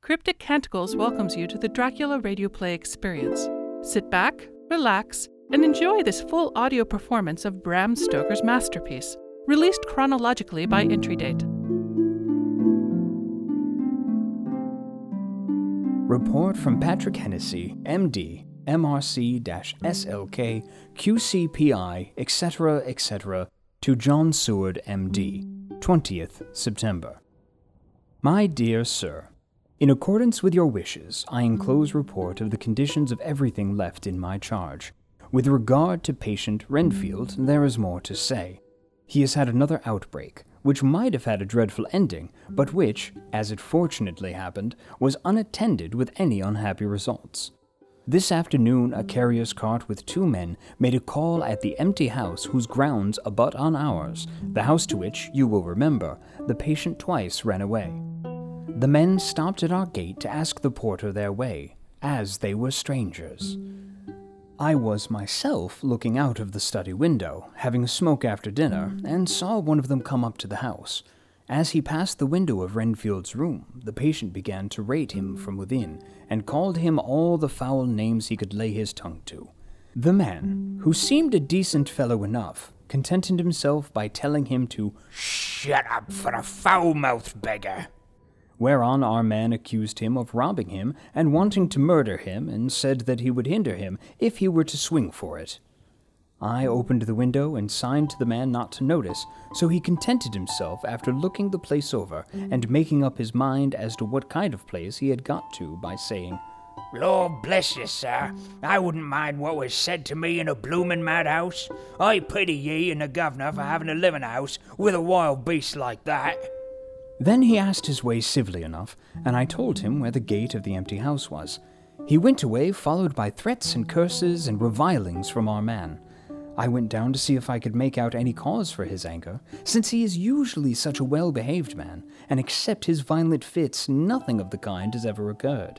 Cryptic Canticles welcomes you to the Dracula Radio Play experience. Sit back, relax, and enjoy this full audio performance of Bram Stoker's masterpiece, released chronologically by entry date. Report from Patrick Hennessy, MD, MRC-SLK, QCPI, etc., to John Seward, MD, 20th September. My dear Sir, in accordance with your wishes, I enclose report of the conditions of everything left in my charge. With regard to patient Renfield, there is more to say. He has had another outbreak, which might have had a dreadful ending, but which, as it fortunately happened, was unattended with any unhappy results. This afternoon, a carrier's cart with 2 men made a call at the empty house whose grounds abut on ours, the house to which, you will remember, the patient twice ran away. The men stopped at our gate to ask the porter their way, as they were strangers. I was myself looking out of the study window, having a smoke after dinner, and saw one of them come up to the house. As he passed the window of Renfield's room, the patient began to rate him from within, and called him all the foul names he could lay his tongue to. The man, who seemed a decent fellow enough, contented himself by telling him to "Shut up for a foul-mouthed beggar," whereon our man accused him of robbing him and wanting to murder him, and said that he would hinder him if he were to swing for it. I opened the window and signed to the man not to notice, so he contented himself after looking the place over and making up his mind as to what kind of place he had got to by saying, "Lord bless you, sir, I wouldn't mind what was said to me in a bloomin' madhouse. I pity ye and the governor for having to live in a house with a wild beast like that." Then he asked his way civilly enough, and I told him where the gate of the empty house was. He went away, followed by threats and curses and revilings from our man. I went down to see if I could make out any cause for his anger, since he is usually such a well-behaved man, and except his violent fits, nothing of the kind has ever occurred.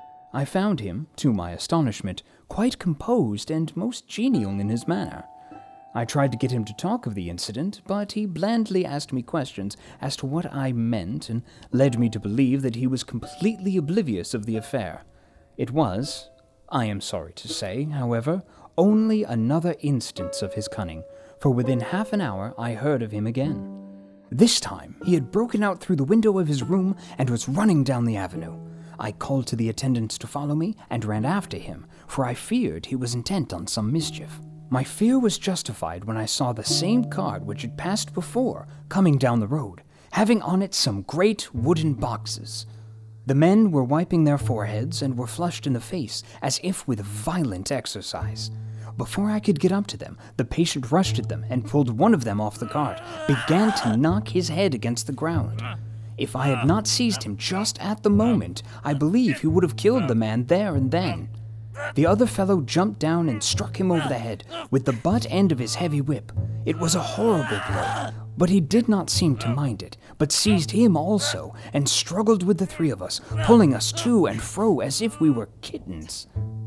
I found him, to my astonishment, quite composed and most genial in his manner. I tried to get him to talk of the incident, but he blandly asked me questions as to what I meant and led me to believe that he was completely oblivious of the affair. It was, I am sorry to say, however, only another instance of his cunning, for within half an hour I heard of him again. This time he had broken out through the window of his room and was running down the avenue. I called to the attendants to follow me and ran after him, for I feared he was intent on some mischief. My fear was justified when I saw the same cart which had passed before coming down the road, having on it some great wooden boxes. The men were wiping their foreheads and were flushed in the face, as if with violent exercise. Before I could get up to them, the patient rushed at them and pulled one of them off the cart, began to knock his head against the ground. If I had not seized him just at the moment, I believe he would have killed the man there and then. The other fellow jumped down and struck him over the head with the butt end of his heavy whip. It was a horrible blow, but he did not seem to mind it, but seized him also and struggled with the 3 of us, pulling us to and fro as if we were kittens.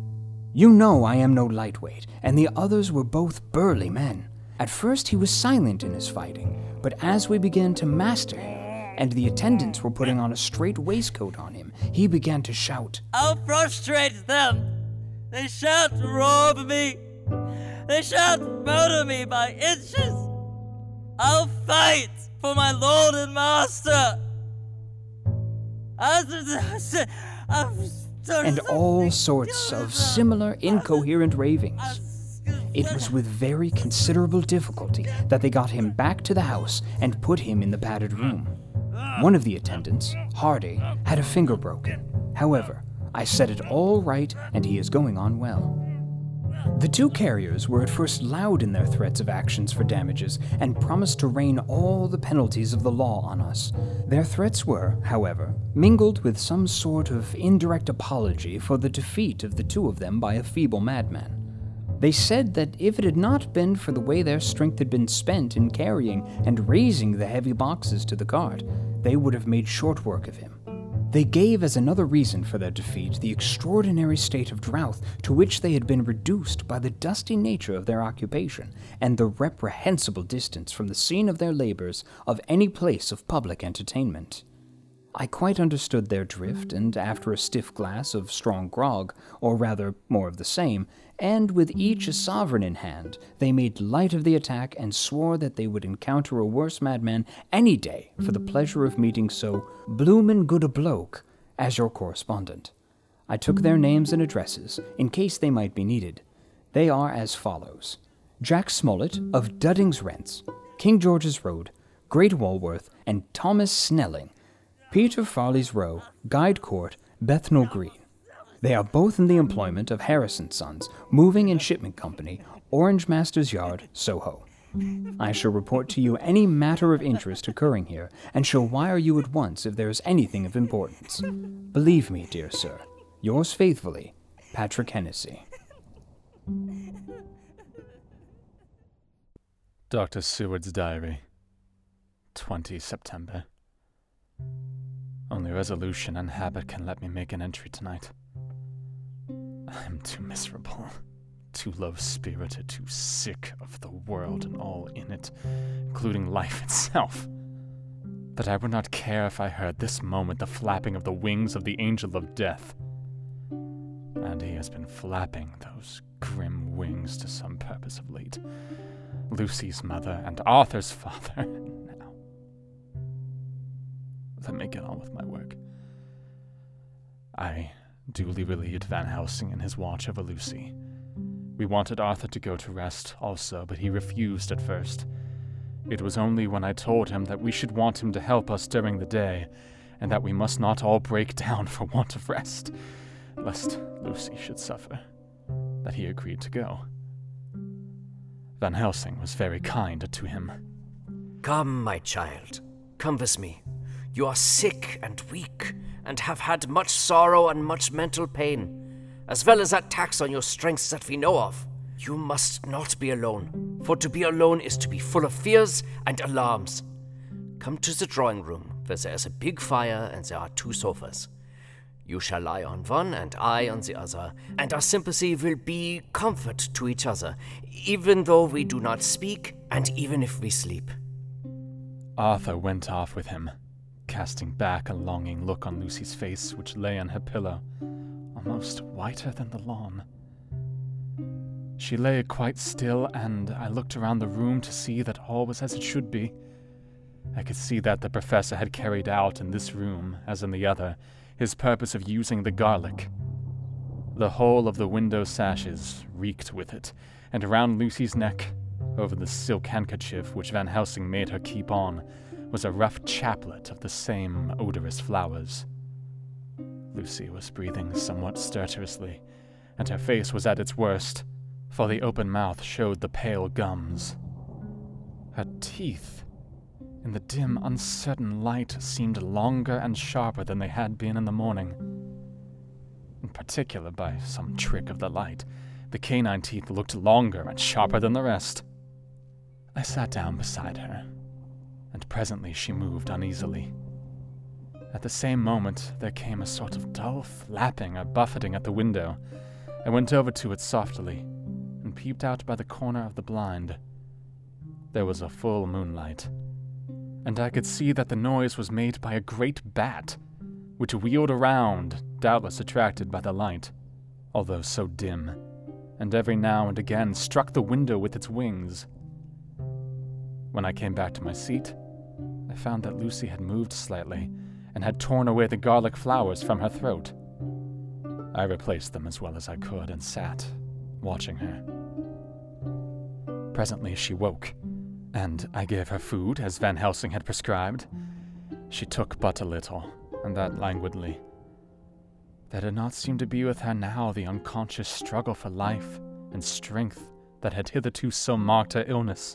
You know I am no lightweight, and the others were both burly men. At first he was silent in his fighting, but as we began to master him, and the attendants were putting on a straight waistcoat on him, he began to shout, "I'll frustrate them! They shan't rob me! They shan't murder me by inches! I'll fight for my lord and master!" And all sorts of similar incoherent ravings. It was with very considerable difficulty that they got him back to the house and put him in the padded room. One of the attendants, Hardy, had a finger broken. However, I set it all right, and he is going on well. The 2 carriers were at first loud in their threats of actions for damages, and promised to rain all the penalties of the law on us. Their threats were, however, mingled with some sort of indirect apology for the defeat of the 2 of them by a feeble madman. They said that if it had not been for the way their strength had been spent in carrying and raising the heavy boxes to the cart, they would have made short work of him. They gave as another reason for their defeat the extraordinary state of drought to which they had been reduced by the dusty nature of their occupation and the reprehensible distance from the scene of their labors of any place of public entertainment. I quite understood their drift, and after a stiff glass of strong grog, or rather more of the same, and with each a sovereign in hand, they made light of the attack and swore that they would encounter a worse madman any day for the pleasure of meeting so bloomin' good a bloke as your correspondent. I took their names and addresses, in case they might be needed. They are as follows: Jack Smollett of Dudding's Rents, King George's Road, Great Walworth, and Thomas Snelling, Peter Farley's Row, Guide Court, Bethnal Green. They are both in the employment of Harrison Sons, Moving and Shipment Company, Orange Masters Yard, Soho. I shall report to you any matter of interest occurring here, and shall wire you at once if there is anything of importance. Believe me, dear sir, yours faithfully, Patrick Hennessy. Dr. Seward's Diary, 20 September. Only resolution and habit can let me make an entry tonight. I am too miserable, too low-spirited, too sick of the world and all in it, including life itself, that I would not care if I heard this moment the flapping of the wings of the angel of death. And he has been flapping those grim wings to some purpose of late. Lucy's mother and Arthur's father. Now, let me get on with my work. I duly relieved Van Helsing in his watch over Lucy. We wanted Arthur to go to rest also, but he refused at first. It was only when I told him that we should want him to help us during the day, and that we must not all break down for want of rest, lest Lucy should suffer, that he agreed to go. Van Helsing was very kind to him. Come, my child, come with me. You are sick and weak, and have had much sorrow and much mental pain, as well as that tax on your strength that we know of. You must not be alone, for to be alone is to be full of fears and alarms. Come to the drawing room, where there is a big fire and there are 2 sofas. You shall lie on one and I on the other, and our sympathy will be comfort to each other, even though we do not speak and even if we sleep. Arthur went off with him, casting back a longing look on Lucy's face, which lay on her pillow, almost whiter than the lawn. She lay quite still, and I looked around the room to see that all was as it should be. I could see that the professor had carried out in this room, as in the other, his purpose of using the garlic. The whole of the window sashes reeked with it, and around Lucy's neck, over the silk handkerchief which Van Helsing made her keep on, was a rough chaplet of the same odorous flowers. Lucy was breathing somewhat stertorously, and her face was at its worst, for the open mouth showed the pale gums. Her teeth, in the dim, uncertain light, seemed longer and sharper than they had been in the morning. In particular, by some trick of the light, the canine teeth looked longer and sharper than the rest. I sat down beside her, and presently she moved uneasily. At the same moment, there came a sort of dull flapping or buffeting at the window. I went over to it softly, and peeped out by the corner of the blind. There was a full moonlight, and I could see that the noise was made by a great bat, which wheeled around, doubtless attracted by the light, although so dim, and every now and again struck the window with its wings. When I came back to my seat, I found that Lucy had moved slightly, and had torn away the garlic flowers from her throat. I replaced them as well as I could, and sat, watching her. Presently she woke, and I gave her food, as Van Helsing had prescribed. She took but a little, and that languidly. There did not seem to be with her now the unconscious struggle for life and strength that had hitherto so marked her illness.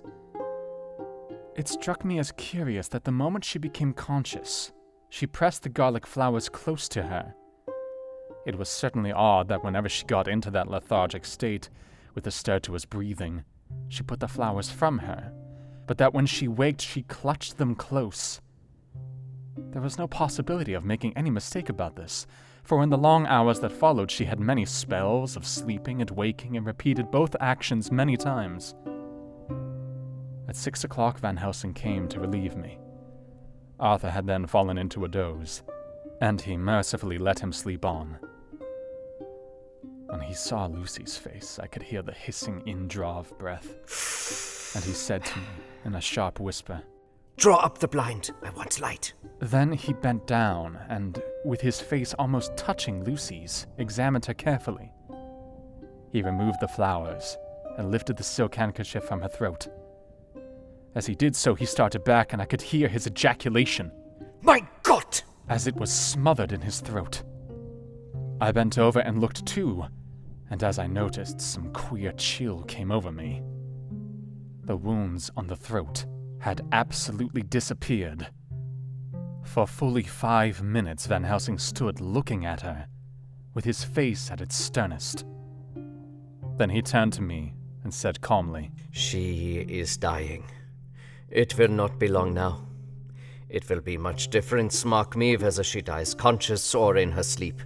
It struck me as curious that the moment she became conscious, she pressed the garlic flowers close to her. It was certainly odd that whenever she got into that lethargic state, with the stertorous breathing, she put the flowers from her, but that when she waked she clutched them close. There was no possibility of making any mistake about this, for in the long hours that followed she had many spells of sleeping and waking and repeated both actions many times. At 6 o'clock Van Helsing came to relieve me. Arthur had then fallen into a doze, and he mercifully let him sleep on. When he saw Lucy's face, I could hear the hissing indraw of breath, and he said to me in a sharp whisper, "Draw up the blind. I want light." Then he bent down and, with his face almost touching Lucy's, examined her carefully. He removed the flowers and lifted the silk handkerchief from her throat. As he did so, he started back, and I could hear his ejaculation. "My God!" as it was smothered in his throat. I bent over and looked too, and as I noticed, some queer chill came over me. The wounds on the throat had absolutely disappeared. For fully 5 minutes, Van Helsing stood looking at her, with his face at its sternest. Then he turned to me and said calmly, "She is dying. It will not be long now. It will be much different, mark me, whether she dies conscious or in her sleep.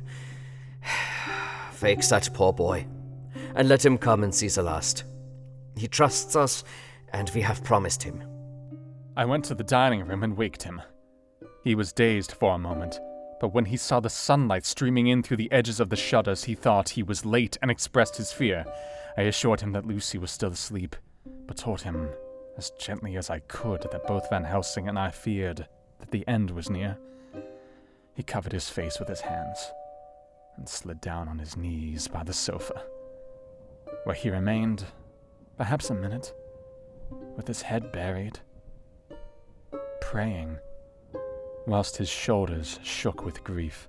Fix that poor boy, and let him come and see the last. He trusts us, and we have promised him." I went to the dining room and waked him. He was dazed for a moment, but when he saw the sunlight streaming in through the edges of the shutters, he thought he was late and expressed his fear. I assured him that Lucy was still asleep, but told him, as gently as I could, that both Van Helsing and I feared that the end was near. He covered his face with his hands and slid down on his knees by the sofa, where he remained, perhaps a minute, with his head buried, praying, whilst his shoulders shook with grief.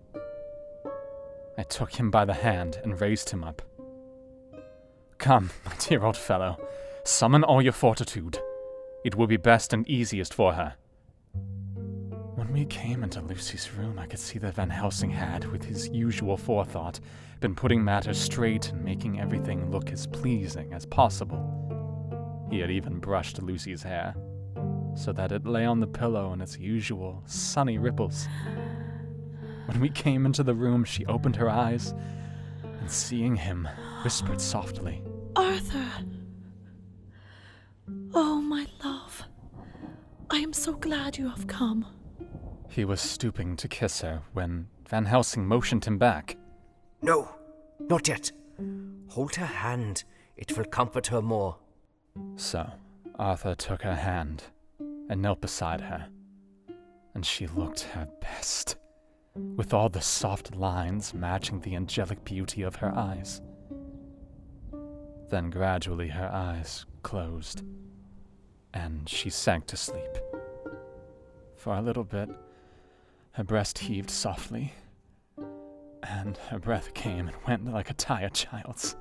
I took him by the hand and raised him up. "Come, my dear old fellow, summon all your fortitude. It will be best and easiest for her." When we came into Lucy's room, I could see that Van Helsing had, with his usual forethought, been putting matters straight and making everything look as pleasing as possible. He had even brushed Lucy's hair, so that it lay on the pillow in its usual sunny ripples. When we came into the room, she opened her eyes, and seeing him, whispered softly, Arthur! Oh, my love. I am so glad you have come. He was stooping to kiss her when Van Helsing motioned him back. "No, not yet. Hold her hand. It will comfort her more." So, Arthur took her hand and knelt beside her, and she looked her best, with all the soft lines matching the angelic beauty of her eyes. Then gradually her eyes closed, and she sank to sleep. For a little bit, her breast heaved softly, and her breath came and went like a tired child's.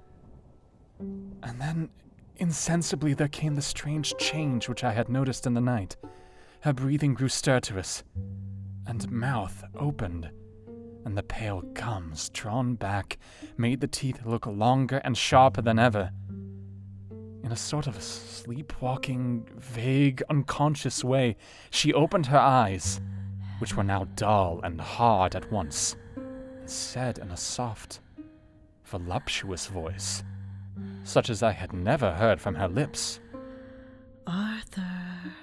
And then, insensibly, there came the strange change which I had noticed in the night. Her breathing grew stertorous, and mouth opened, and the pale gums, drawn back, made the teeth look longer and sharper than ever. In a sort of sleepwalking, vague, unconscious way, she opened her eyes, which were now dull and hard at once, and said in a soft, voluptuous voice, such as I had never heard from her lips, Arthur.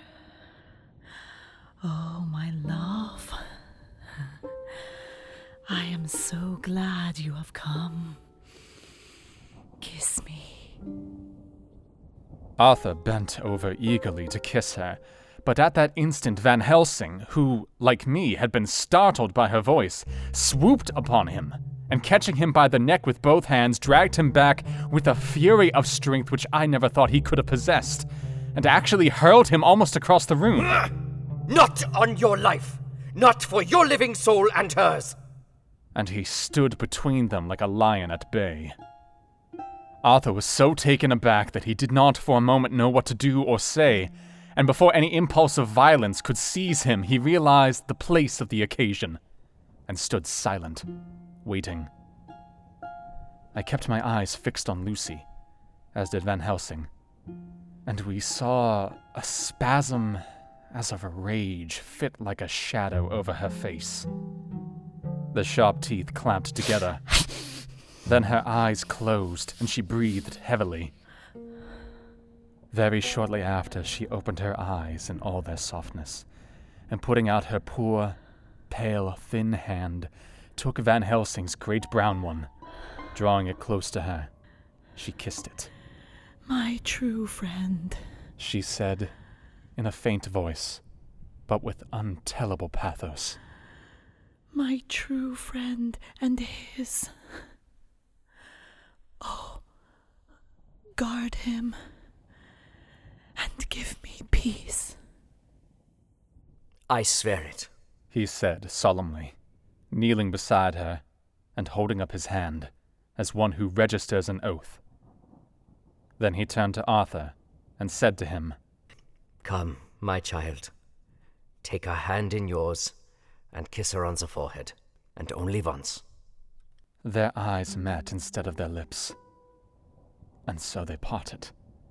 Oh, my love. I am so glad you have come. Kiss me. Arthur bent over eagerly to kiss her, but at that instant Van Helsing, who, like me, had been startled by her voice, swooped upon him, and catching him by the neck with both hands, dragged him back with a fury of strength which I never thought he could have possessed, and actually hurled him almost across the room. "Not on your life! Not for your living soul and hers!" And he stood between them like a lion at bay. Arthur was so taken aback that he did not for a moment know what to do or say, and before any impulse of violence could seize him, he realized the place of the occasion, and stood silent, waiting. I kept my eyes fixed on Lucy, as did Van Helsing, and we saw a spasm as of a rage fit like a shadow over her face. The sharp teeth clamped together. Then her eyes closed, and she breathed heavily. Very shortly after, she opened her eyes in all their softness, and putting out her poor, pale, thin hand, took Van Helsing's great brown one. Drawing it close to her, she kissed it. My true friend, she said, in a faint voice, but with untellable pathos. My true friend and his. Oh, guard him and give me peace. I swear it, he said solemnly, kneeling beside her and holding up his hand as one who registers an oath. Then he turned to Arthur and said to him, Come, my child, take her hand in yours and kiss her on the forehead, and only once. Their eyes met instead of their lips, and so they parted.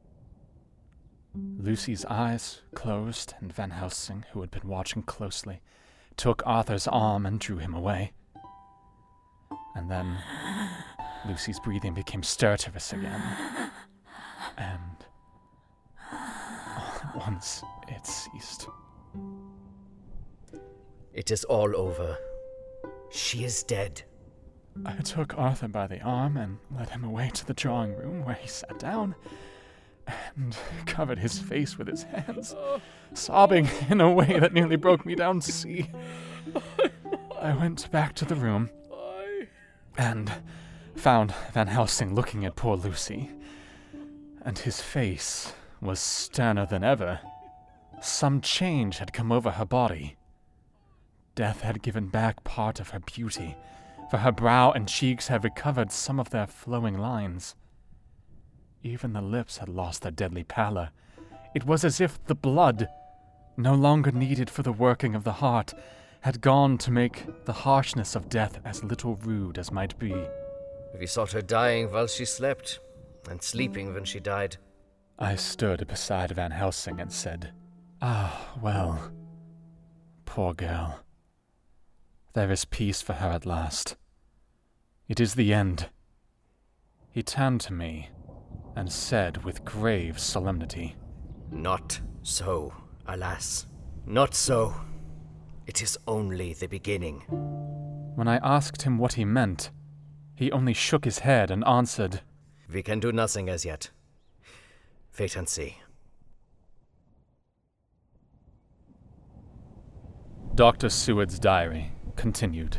Lucy's eyes closed, and Van Helsing, who had been watching closely, took Arthur's arm and drew him away. And then Lucy's breathing became stertorous again, and all at once it ceased. It is all over. She is dead. I took Arthur by the arm and led him away to the drawing room, where he sat down and covered his face with his hands, sobbing in a way that nearly broke me down to see. I went back to the room and found Van Helsing looking at poor Lucy, and his face was sterner than ever. Some change had come over her body. Death had given back part of her beauty, for her brow and cheeks had recovered some of their flowing lines. Even the lips had lost their deadly pallor. It was as if the blood, no longer needed for the working of the heart, had gone to make the harshness of death as little rude as might be. We sought her dying while she slept, and sleeping when she died. I stood beside Van Helsing and said, Ah, well, poor girl. There is peace for her at last. It is the end. He turned to me and said with grave solemnity, Not so, alas. Not so. It is only the beginning. When I asked him what he meant, he only shook his head and answered, We can do nothing as yet. Wait and see. Dr. Seward's diary continued.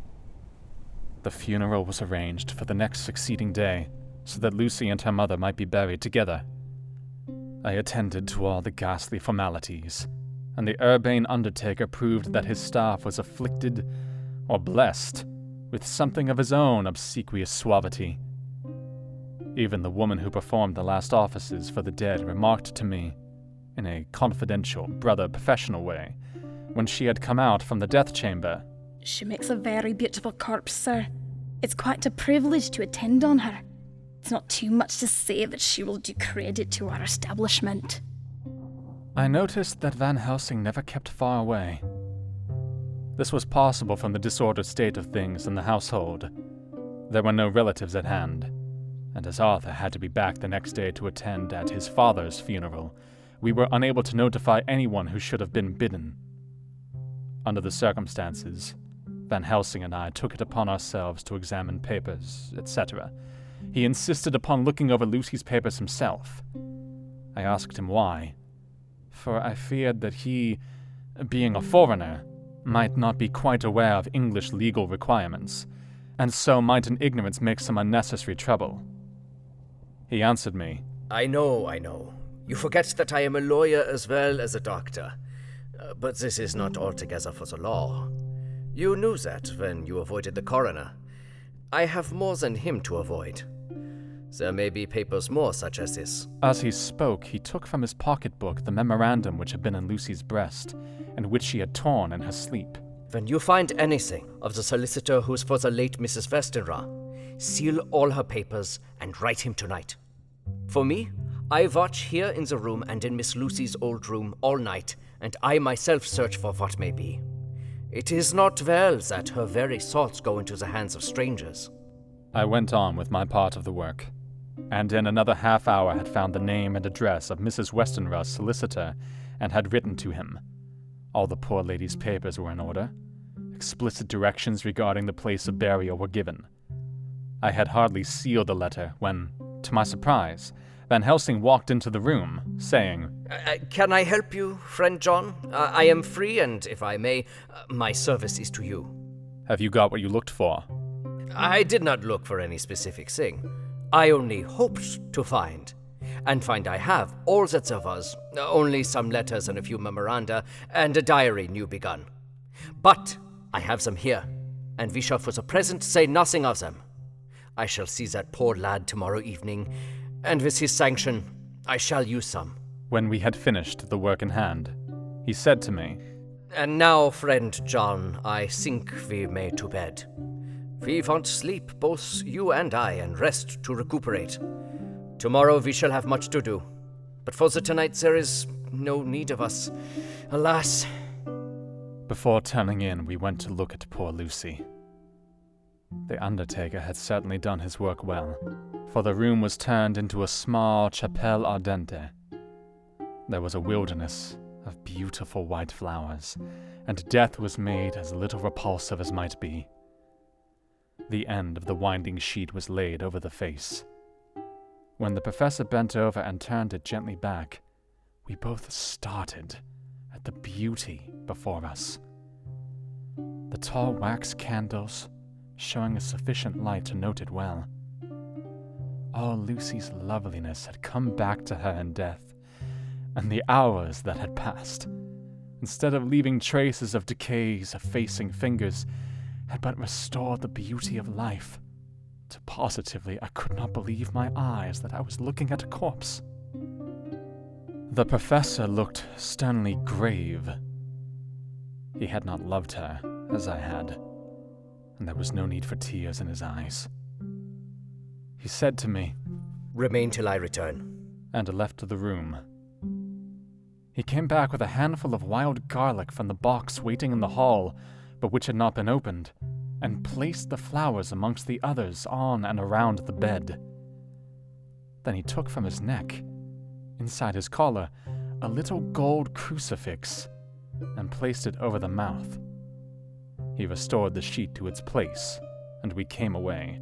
The funeral was arranged for the next succeeding day, so that Lucy and her mother might be buried together. I attended to all the ghastly formalities, and the urbane undertaker proved that his staff was afflicted, or blessed, with something of his own obsequious suavity. Even the woman who performed the last offices for the dead remarked to me, in a confidential, professional way, when she had come out from the death chamber, She makes a very beautiful corpse, sir. It's quite a privilege to attend on her. It's not too much to say that she will do credit to our establishment. I noticed that Van Helsing never kept far away. This was possible from the disordered state of things in the household. There were no relatives at hand, and as Arthur had to be back the next day to attend at his father's funeral, we were unable to notify anyone who should have been bidden. Under the circumstances, Van Helsing and I took it upon ourselves to examine papers, etc. He insisted upon looking over Lucy's papers himself. I asked him why, for I feared that he, being a foreigner, might not be quite aware of English legal requirements, and so might in ignorance make some unnecessary trouble. He answered me, I know. You forget that I am a lawyer as well as a doctor. But this is not altogether for the law. You knew that when you avoided the coroner. I have more than him to avoid. There may be papers more such as this. As he spoke, he took from his pocketbook the memorandum which had been in Lucy's breast, and which she had torn in her sleep. When you find anything of the solicitor who's for the late Mrs. Westenra, seal all her papers and write him tonight. For me, I watch here in the room and in Miss Lucy's old room all night, and I myself search for what may be. It is not well that her very thoughts go into the hands of strangers. I went on with my part of the work, and in another half hour had found the name and address of Mrs. Westenra's solicitor, and had written to him. All the poor lady's papers were in order. Explicit directions regarding the place of burial were given. I had hardly sealed the letter when, to my surprise, Van Helsing walked into the room, saying, Can I help you, friend John? I am free, and if I may, my service is to you. Have you got what you looked for? I did not look for any specific thing. I only hoped to find. And find I have all that there was, only some letters and a few memoranda, and a diary new begun. But I have them here, and we shall for the present say nothing of them. I shall see that poor lad tomorrow evening, and with his sanction, I shall use some. When we had finished the work in hand, he said to me, And now, friend John, I think we may to bed. We want sleep, both you and I, and rest to recuperate. Tomorrow we shall have much to do, but for the tonight there is no need of us, alas. Before turning in, we went to look at poor Lucy. The undertaker had certainly done his work well, for the room was turned into a small chapelle ardente. There was a wilderness of beautiful white flowers, and death was made as little repulsive as might be. The end of the winding sheet was laid over the face. When the professor bent over and turned it gently back, we both started at the beauty before us. The tall wax candles, showing a sufficient light to note it well. All Lucy's loveliness had come back to her in death, and the hours that had passed, instead of leaving traces of decay's effacing fingers, had but restored the beauty of life. So positively, I could not believe my eyes that I was looking at a corpse. The professor looked sternly grave. He had not loved her as I had, and there was no need for tears in his eyes. He said to me, Remain till I return, and left the room. He came back with a handful of wild garlic from the box waiting in the hall, but which had not been opened, and placed the flowers amongst the others on and around the bed. Then he took from his neck, inside his collar, a little gold crucifix, and placed it over the mouth. He restored the sheet to its place, and we came away.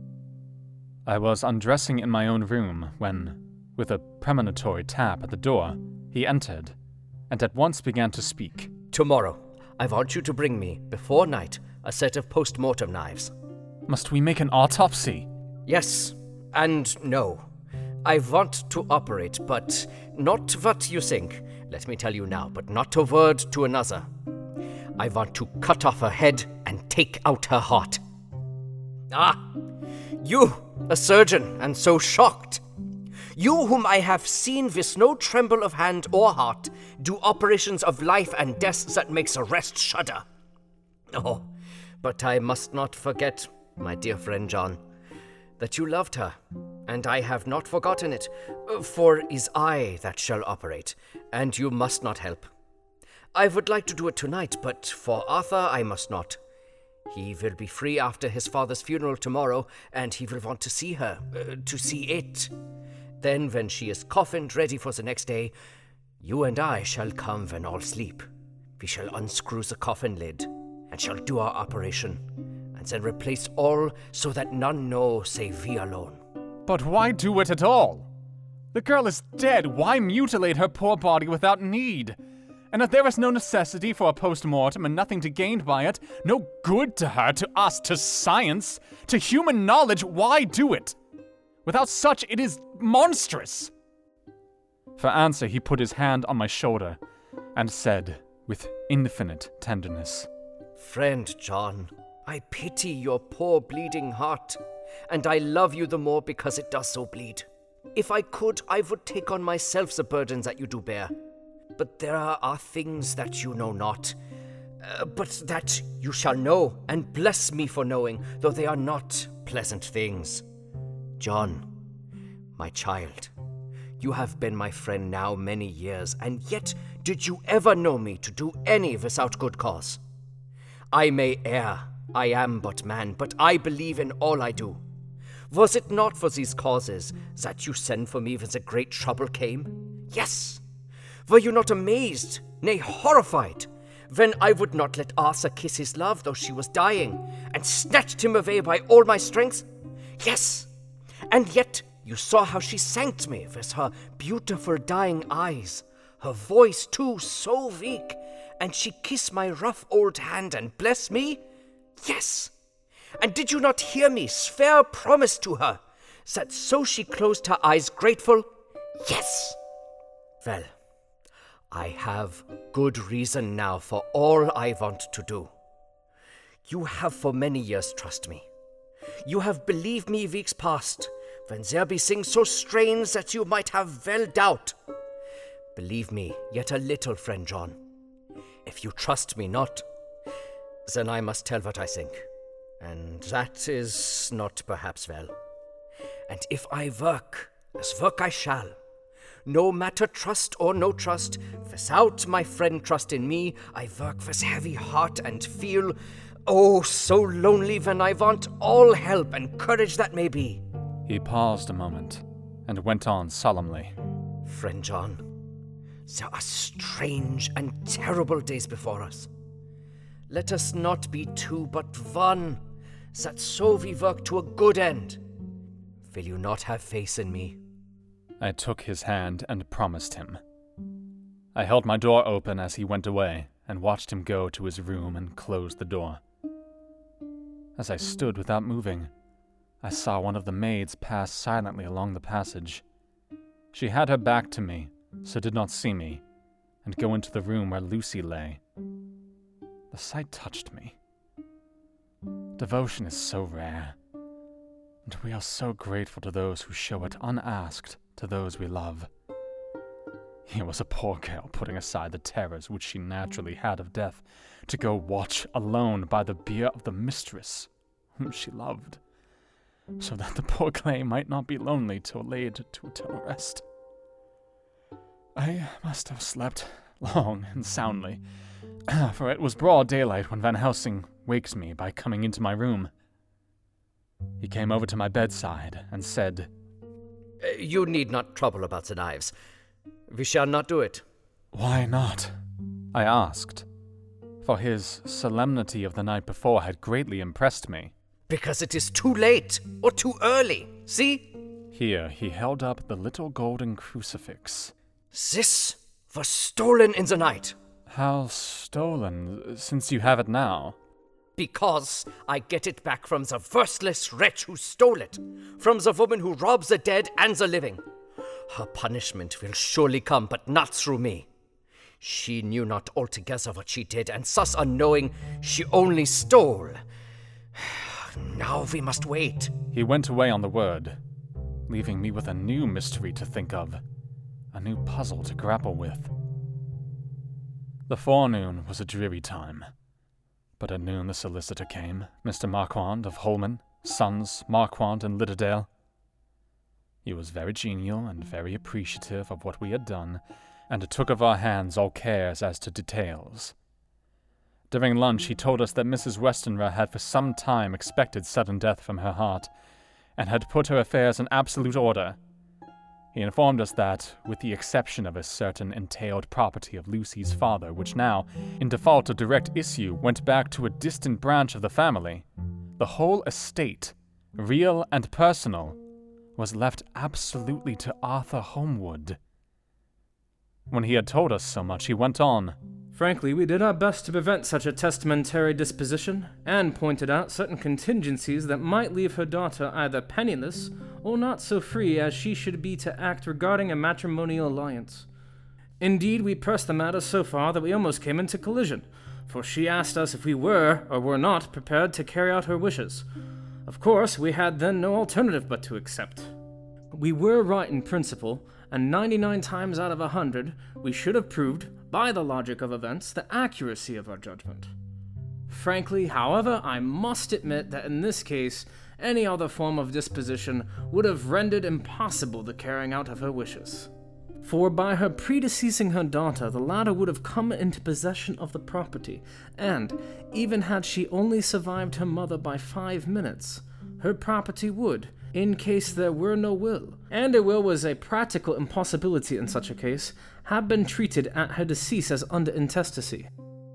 I was undressing in my own room when, with a premonitory tap at the door, he entered, and at once began to speak. Tomorrow, I want you to bring me, before night, a set of post-mortem knives. Must we make an autopsy? Yes, and no. I want to operate, but not what you think. Let me tell you now, but not a word to another. I want to cut off her head and take out her heart. Ah, you, a surgeon, and so shocked. You whom I have seen with no tremble of hand or heart do operations of life and death that makes the rest shudder. Oh, but I must not forget, my dear friend John, that you loved her, and I have not forgotten it, for it is I that shall operate, and you must not help. I would like to do it tonight, but for Arthur I must not. He will be free after his father's funeral tomorrow, and he will want to see her, to see it. Then, when she is coffined ready for the next day, you and I shall come when all sleep. We shall unscrew the coffin lid, and shall do our operation, and then replace all so that none know save we alone. But why do it at all? The girl is dead. Why mutilate her poor body without need? And if there is no necessity for a post-mortem and nothing to gain by it, no good to her, to us, to science, to human knowledge, why do it? Without such, it is monstrous. For answer, he put his hand on my shoulder and said, with infinite tenderness, Friend John, I pity your poor bleeding heart, and I love you the more because it does so bleed. If I could, I would take on myself the burdens that you do bear. But there are things that you know not, but that you shall know, and bless me for knowing, though they are not pleasant things. John, my child, you have been my friend now many years, and yet did you ever know me to do any without good cause? I may err, I am but man, but I believe in all I do. Was it not for these causes that you sent for me when the great trouble came? Yes! Were you not amazed, nay horrified, when I would not let Arthur kiss his love, though she was dying, and snatched him away by all my strength? Yes, and yet you saw how she thanked me with her beautiful dying eyes, her voice too so weak, and she kissed my rough old hand and blessed me? Yes, and did you not hear me swear a promise to her, that so she closed her eyes grateful? Yes. Well, I have good reason now for all I want to do. You have for many years trust me. You have believed me weeks past, when there be things so strange that you might have well doubt. Believe me yet a little, friend John. If you trust me not, then I must tell what I think, and that is not perhaps well. And if I work, as work I shall, no matter trust or no trust, without my friend trust in me, I work with heavy heart and feel, oh, so lonely when I want all help and courage that may be. He paused a moment and went on solemnly. Friend John, there are strange and terrible days before us. Let us not be two but one, that so we work to a good end. Will you not have faith in me? I took his hand and promised him. I held my door open as he went away and watched him go to his room and close the door. As I stood without moving, I saw one of the maids pass silently along the passage. She had her back to me, so did not see me, and go into the room where Lucy lay. The sight touched me. Devotion is so rare, and we are so grateful to those who show it unasked to those we love. Here was a poor girl putting aside the terrors which she naturally had of death, to go watch alone by the bier of the mistress whom she loved, so that the poor clay might not be lonely till laid to eternal rest. I must have slept long and soundly, for it was broad daylight when Van Helsing waked me by coming into my room. He came over to my bedside and said, You need not trouble about the knives. We shall not do it. Why not? I asked, for his solemnity of the night before had greatly impressed me. Because it is too late, or too early. See? Here he held up the little golden crucifix. This was stolen in the night. How stolen, since you have it now? Because I get it back from the worthless wretch who stole it, from the woman who robs the dead and the living. Her punishment will surely come, but not through me. She knew not altogether what she did, and thus unknowing, she only stole. Now we must wait. He went away on the word, leaving me with a new mystery to think of, a new puzzle to grapple with. The forenoon was a dreary time, but at noon the solicitor came, Mr. Marquand of Holman, Sons, Marquand and Littledale. He was very genial and very appreciative of what we had done, and took of our hands all cares as to details. During lunch he told us that Mrs. Westenra had for some time expected sudden death from her heart, and had put her affairs in absolute order. He informed us that, with the exception of a certain entailed property of Lucy's father, which now, in default of direct issue, went back to a distant branch of the family, the whole estate, real and personal, was left absolutely to Arthur Holmwood. When he had told us so much, he went on. Frankly, we did our best to prevent such a testamentary disposition, and pointed out certain contingencies that might leave her daughter either penniless or not so free as she should be to act regarding a matrimonial alliance. Indeed, we pressed the matter so far that we almost came into collision, for she asked us if we were or were not prepared to carry out her wishes. Of course, we had then no alternative but to accept. We were right in principle, and 99 times out of 100, we should have proved, by the logic of events, the accuracy of our judgment. Frankly, however, I must admit that in this case, any other form of disposition would have rendered impossible the carrying out of her wishes. For by her predeceasing her daughter, the latter would have come into possession of the property, and, even had she only survived her mother by 5 minutes, her property would, in case there were no will, and a will was a practical impossibility in such a case, have been treated at her decease as under intestacy.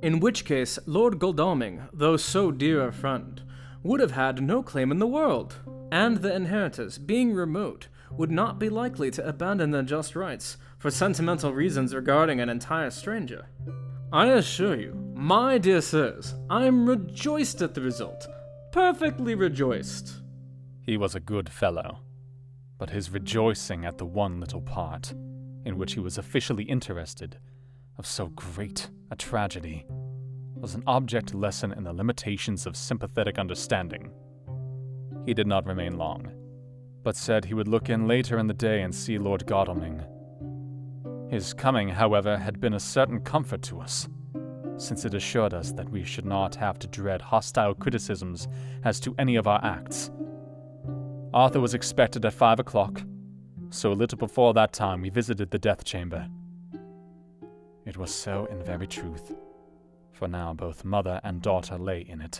In which case, Lord Godalming, though so dear a friend, would have had no claim in the world, and the inheritors, being remote, would not be likely to abandon their just rights for sentimental reasons regarding an entire stranger. I assure you, my dear sirs, I am rejoiced at the result. Perfectly rejoiced. He was a good fellow, but his rejoicing at the one little part, in which he was officially interested, of so great a tragedy, was an object lesson in the limitations of sympathetic understanding. He did not remain long, but said he would look in later in the day and see Lord Godalming. His coming, however, had been a certain comfort to us, since it assured us that we should not have to dread hostile criticisms as to any of our acts. Arthur was expected at 5 o'clock, so a little before that time we visited the death chamber. It was so in very truth, for now both mother and daughter lay in it.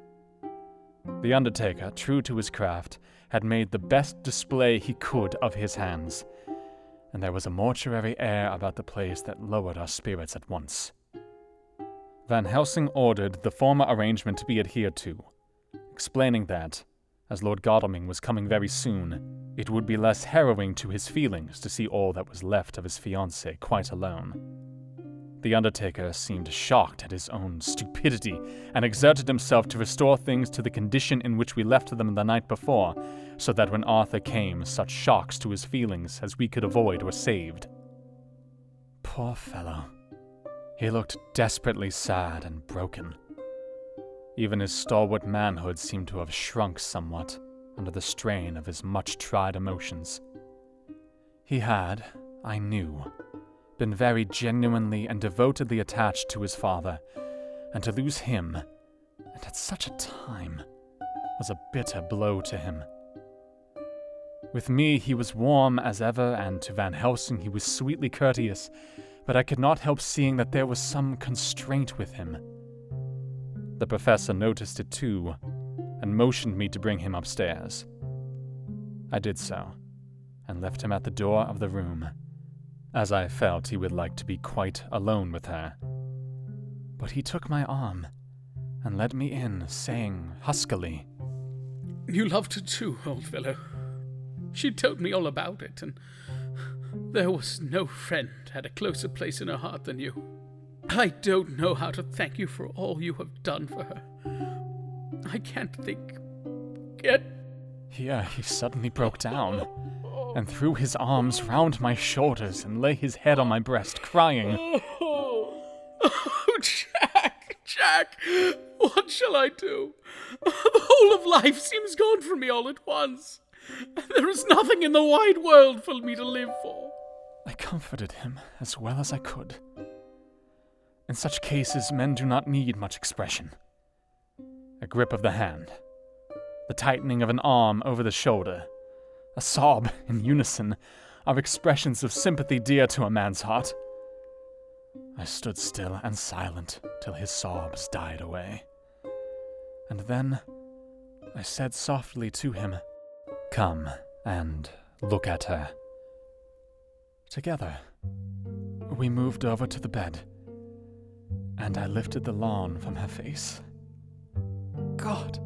The undertaker, true to his craft, had made the best display he could of his hands, and there was a mortuary air about the place that lowered our spirits at once. Van Helsing ordered the former arrangement to be adhered to, explaining that, as Lord Godalming was coming very soon, it would be less harrowing to his feelings to see all that was left of his fiancée quite alone. The undertaker seemed shocked at his own stupidity and exerted himself to restore things to the condition in which we left them the night before, so that when Arthur came, such shocks to his feelings as we could avoid were saved. Poor fellow. He looked desperately sad and broken. Even his stalwart manhood seemed to have shrunk somewhat under the strain of his much-tried emotions. He had, I knew, been very genuinely and devotedly attached to his father, and to lose him, and at such a time, was a bitter blow to him. With me he was warm as ever, and to Van Helsing he was sweetly courteous, but I could not help seeing that there was some constraint with him. The professor noticed it too, and motioned me to bring him upstairs. I did so, and left him at the door of the room, as I felt he would like to be quite alone with her. But he took my arm, and led me in, saying huskily, "You loved her too, old fellow. She told me all about it, and there was no friend had a closer place in her heart than you. I don't know how to thank you for all you have done for her. I can't think yet." Here he suddenly broke down, and threw his arms round my shoulders and lay his head on my breast, crying, Oh, Jack, what shall I do? The whole of life seems gone from me all at once. There is nothing in the wide world for me to live for. I comforted him as well as I could. In such cases, men do not need much expression. A grip of the hand, the tightening of an arm over the shoulder, a sob in unison are expressions of sympathy dear to a man's heart. I stood still and silent till his sobs died away. And then I said softly to him, "Come and look at her." Together, we moved over to the bed, and I lifted the lawn from her face. God,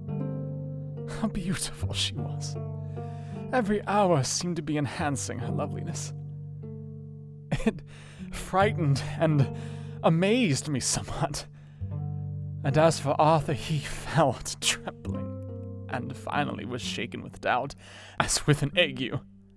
how beautiful she was! Every hour seemed to be enhancing her loveliness. It frightened and amazed me somewhat. And as for Arthur, he fell to trembling, and finally was shaken with doubt, as with an ague.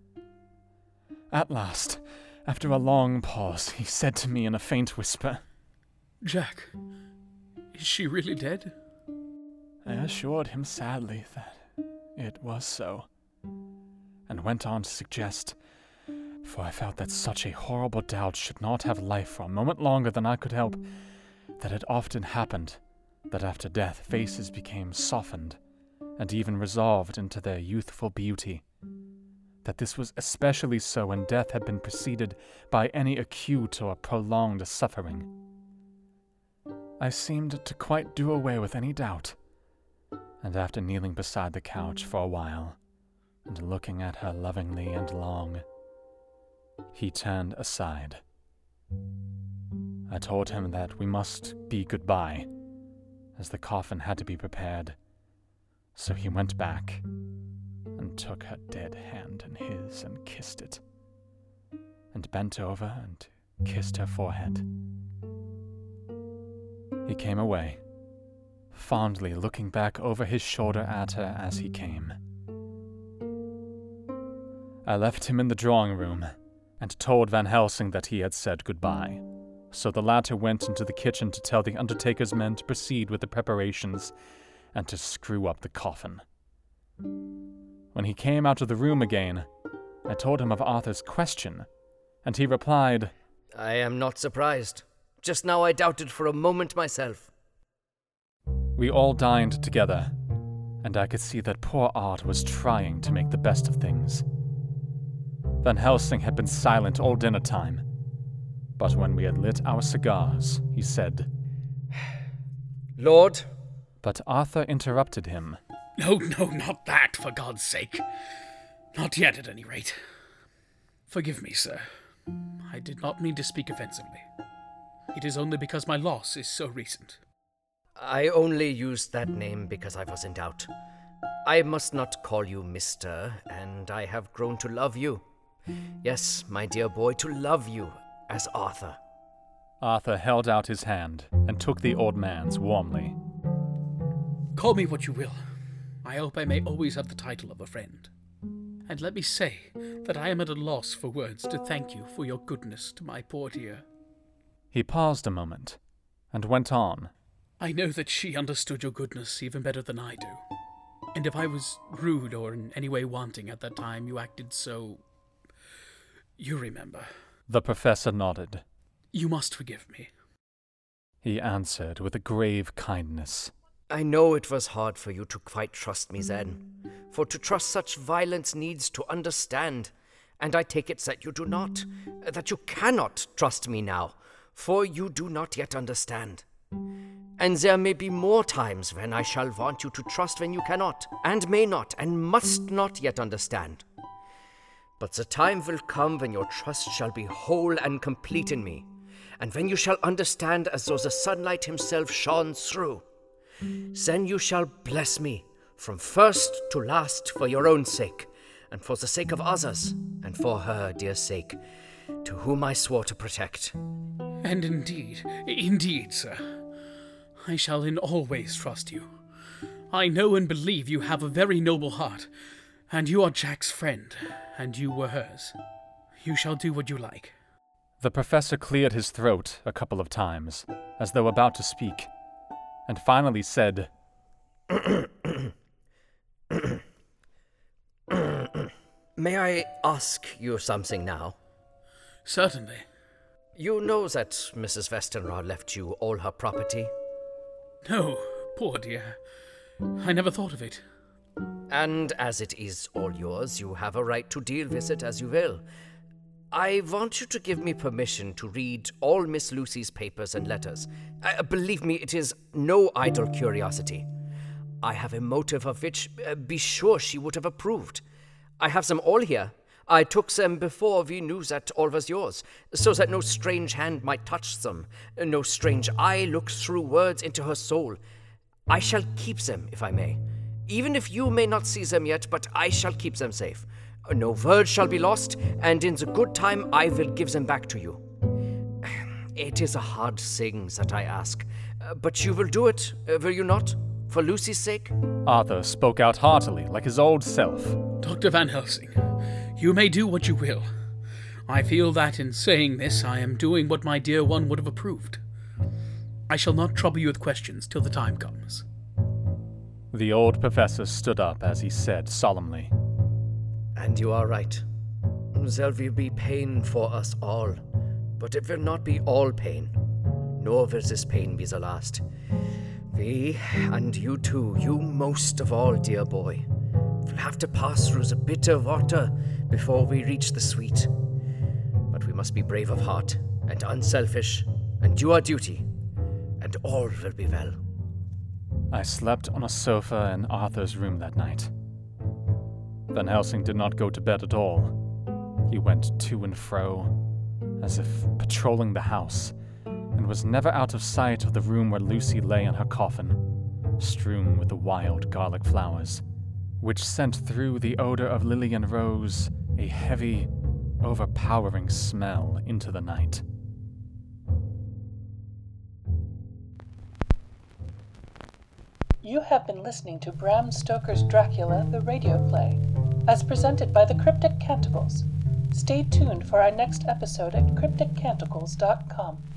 At last, after a long pause, he said to me in a faint whisper, "Jack, is she really dead?" I assured him sadly that it was so, and went on to suggest, for I felt that such a horrible doubt should not have life for a moment longer than I could help, that it often happened that after death faces became softened and even resolved into their youthful beauty, that this was especially so when death had been preceded by any acute or prolonged suffering. I seemed to quite do away with any doubt, and after kneeling beside the couch for a while, and looking at her lovingly and long, he turned aside. I told him that we must be goodbye, as the coffin had to be prepared. So he went back and took her dead hand in his and kissed it, and bent over and kissed her forehead. He came away, fondly looking back over his shoulder at her as he came. I left him in the drawing room and told Van Helsing that he had said goodbye, so the latter went into the kitchen to tell the undertaker's men to proceed with the preparations and to screw up the coffin. When he came out of the room again, I told him of Arthur's question, and he replied, I am not surprised. Just now I doubted for a moment myself. We all dined together, and I could see that poor Art was trying to make the best of things. Van Helsing had been silent all dinner time, but when we had lit our cigars, he said, Lord? But Arthur interrupted him. No, not that, for God's sake. Not yet, at any rate. Forgive me, sir. I did not mean to speak offensively. It is only because my loss is so recent. I only used that name because I was in doubt. I must not call you Mr., and I have grown to love you. Yes, my dear boy, to love you as Arthur. Arthur held out his hand and took the old man's warmly. Call me what you will. I hope I may always have the title of a friend. And let me say that I am at a loss for words to thank you for your goodness to my poor dear. He paused a moment and went on. I know that she understood your goodness even better than I do. And if I was rude or in any way wanting at that time, you acted so... You remember. The professor nodded. You must forgive me. He answered with a grave kindness. I know it was hard for you to quite trust me then, for to trust such violence needs to understand, and I take it that you do not, that you cannot trust me now, for you do not yet understand. And there may be more times when I shall want you to trust when you cannot, and may not, and must not yet understand. But the time will come when your trust shall be whole and complete in me, and when you shall understand as though the sunlight himself shone through. Then you shall bless me, from first to last, for your own sake, and for the sake of others, and for her dear sake, to whom I swore to protect. And indeed, sir, I shall in all ways trust you. I know and believe you have a very noble heart, and you are Jack's friend, and you were hers. You shall do what you like. The professor cleared his throat a couple of times, as though about to speak, and finally said, May I ask you something now? Certainly. You know that Mrs. Westenra left you all her property? No, poor dear. I never thought of it. And as it is all yours, you have a right to deal with it as you will. I want you to give me permission to read all Miss Lucy's papers and letters. Believe me, it is no idle curiosity. I have a motive of which, be sure she would have approved. I have them all here. I took them before we knew that all was yours, so that no strange hand might touch them, no strange eye look through words into her soul. I shall keep them, if I may. Even if you may not see them yet, but I shall keep them safe. No word shall be lost, and in the good time I will give them back to you. It is a hard thing that I ask, but you will do it, will you not? For Lucy's sake? Arthur spoke out heartily, like his old self. Dr. Van Helsing, you may do what you will. I feel that in saying this, I am doing what my dear one would have approved. I shall not trouble you with questions till the time comes. The old professor stood up as he said solemnly, And you are right. There will be pain for us all, but it will not be all pain, nor will this pain be the last. We, and you too, you most of all, dear boy, will have to pass through the bitter water before we reach the sweet. But we must be brave of heart, and unselfish, and do our duty, and all will be well. I slept on a sofa in Arthur's room that night. Van Helsing did not go to bed at all. He went to and fro, as if patrolling the house, and was never out of sight of the room where Lucy lay in her coffin, strewn with the wild garlic flowers, which sent through the odor of lily and rose a heavy, overpowering smell into the night. You have been listening to Bram Stoker's Dracula, the radio play, as presented by the Cryptic Canticles. Stay tuned for our next episode at crypticcanticles.com.